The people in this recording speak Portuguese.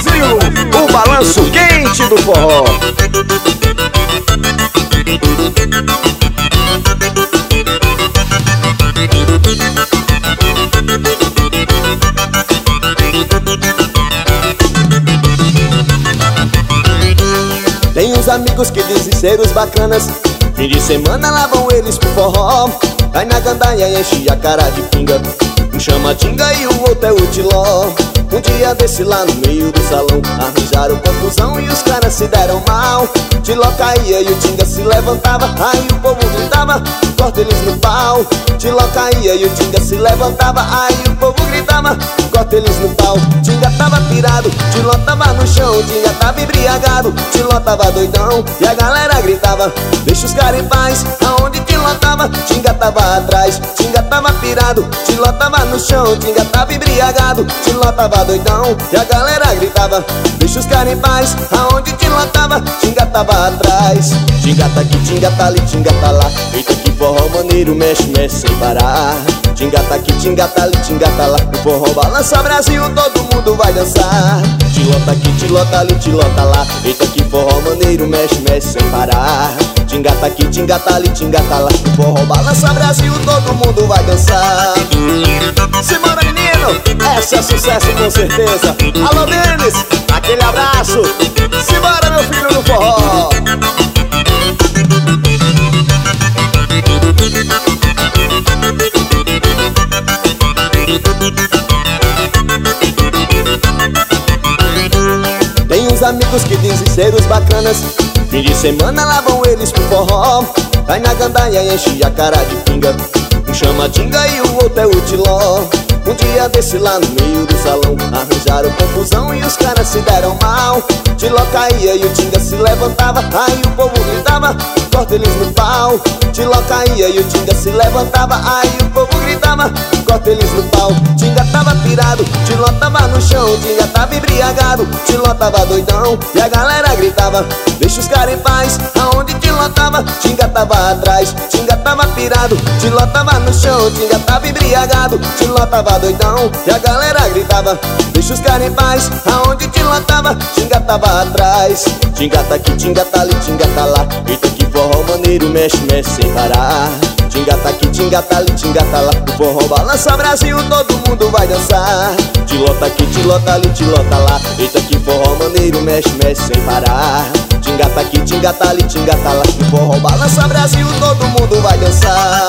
Brasil, o balanço quente do forró. Tem uns amigos que dizem ser os bacanas, fim de semana lá vão eles pro forró. Vai na gandaia e enche a cara de pinga, um chama Tinga e o outro é o Tiló. Um dia desse lá no meio do salão arranjaram confusão e os caras se deram mal. Tiló caía e o Tinga se levantava, aí o povo gritava, corta eles no pau. Tiló caía e o Tinga se levantava, aí o povo gritava, corta eles no pau. Tinga tava pirado, Tiló tava no chão, Tinga tava embriagado, Tiló tava doidão e a galera gritava, deixa os caras em paz. Aonde Tiló tava, Tinga tava atrás. Tinga tava pirado, Tiló tava no chão, Tinga tava embriagado, Tiló tava doidão e a galera gritava, deixa os caras em paz. Aonde Tiló tava, Tinga tava atrás. Tinga tá aqui, Tinga tá ali, Tinga tá lá, eita que forró maneiro, mexe, mexe sem parar. Tinga tá aqui, Tinga tá ali, Tinga tá lá, o forró balança Brasil, todo mundo vai dançar. Tiló tá aqui, Tiló tá ali, Tiló tá lá, eita que forró maneiro, mexe, mexe sem parar. Tinga tá aqui, Tinga tá ali, Tinga tá lá, o forró balança Brasil, todo mundo vai dançar. Simbora menino, esse é sucesso com certeza. Alô Denis, aquele abraço. Simbora meu filho no forró. Tem uns amigos que dizem ser os bacanas, fim de semana lá vão eles pro forró. Vai na gandaia e enche a cara de pinga, um chama Tinga e o outro é o Tiló. Um dia desse lá no meio do salão arranjaram confusão e os caras se deram mal. Tiló caía e o Tinga se levantava, aí o povo gritava, corta eles no pau. Tiló caía e o Tinga se levantava, aí o povo gritava, corta eles no pau. Tinga tava pirado, Tiló tava no chão, Tinga tava embriagado, Tiló tava doidão e a galera gritava, deixa os caras em paz. Aonde Tiló tava, Tinga tava atrás. Tinga tava pirado, Tiló tava no chão, Tinga tava embriagado, Tiló tava doidão e a galera gritava, deixa os caras em paz. Aonde Tiló tava, Tinga tava atrás. Tinga tá aqui, Tinga tá ali, Tinga tá lá, eita que forró maneiro, mexe, mexe sem parar. Tinga tá aqui, Tinga tá ali, Tinga tá lá, o forró balança Brasil, todo mundo vai dançar. Tiló tá aqui, Tiló tá ali, Tiló tá lá, eita que forró maneiro, mexe, mexe sem parar. Tinga tá aqui, Tinga tá ali, Tinga tá lá, o forró balança Brasil, todo mundo vai dançar.